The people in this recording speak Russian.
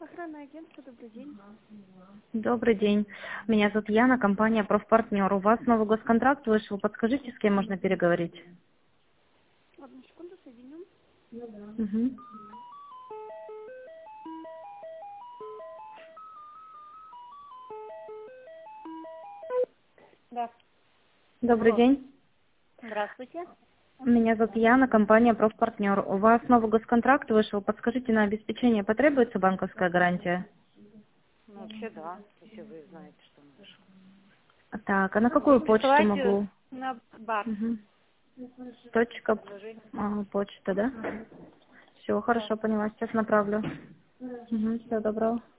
Охранное агентство, добрый день. Добрый день. Меня зовут Яна, компания «Профпартнер». У вас новый госконтракт вышел. Подскажите, с кем можно переговорить? Одну секунду, соединю. Мгм. Да. Добрый Алло. день. Здравствуйте. Меня зовут Яна, компания «Профпартнер». У вас новый госконтракт вышел. Подскажите, на обеспечение потребуется банковская гарантия? Ну, вообще, да, если вы знаете, что он вышел. Так, а на какую почту Присылайте могу? на бар. Мгм. Точка, Предложение. почта, да? Все, Да. хорошо, поняла. Сейчас направлю. Всего доброго.